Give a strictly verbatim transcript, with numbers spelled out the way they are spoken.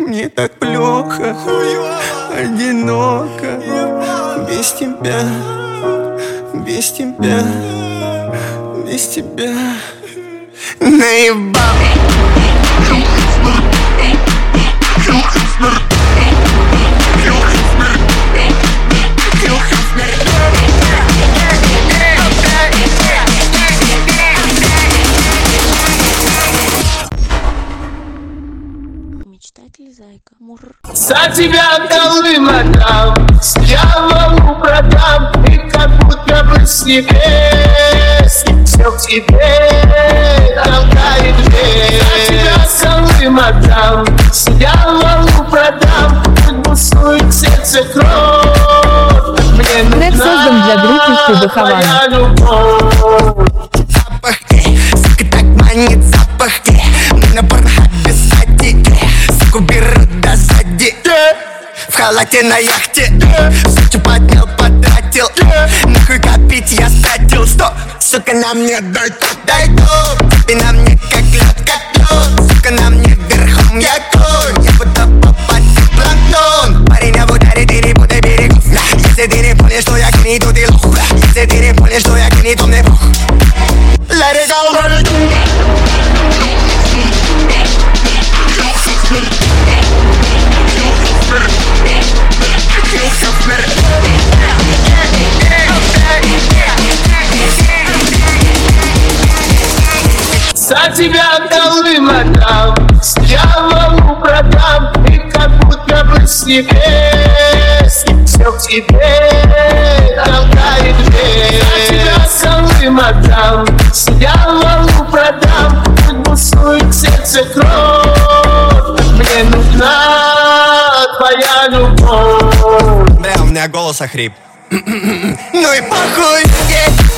Мне так плохо, одиноко, без тебя, без тебя, без тебя. Наебал. Мечтатель зайка. Мур. За тебя голым отдам, с дьяволу продам, и как будто бы с небес все к тебе толкает дверь. За тебя голым отдам, с дьяволу продам, пусть бушует сердце кровь. Мне Трек создан для группы Кубы твоя Хавана. любовь. Запахи, сука, так манит запахи. Мы на порнхабе садики, суку беру до сзади. В халате на яхте, сучу поднял, потратил. Нахуй копить я стратил. Сто, сука, на мне дай тут, дай тут. Ты на мне как лед, как лед. Сука, на мне верхом я конь. Я будто попасть в планктон. Парень, я в ударе, ты не буду берегов. Если ты не понял, что я гни, то ты лох. Если ты не понял, что я гни, то мне пох. Let it go, let it go. За тебя голым отдам, с дьяволу продам, и как будто бы с небес все к тебе толкает дверь. За тебя голым отдам, с дьяволу продам, пусть бушует сердце кровь. Мне нужна твоя любовь. Бля, у меня голос охрип. Ну и похуй, yeah.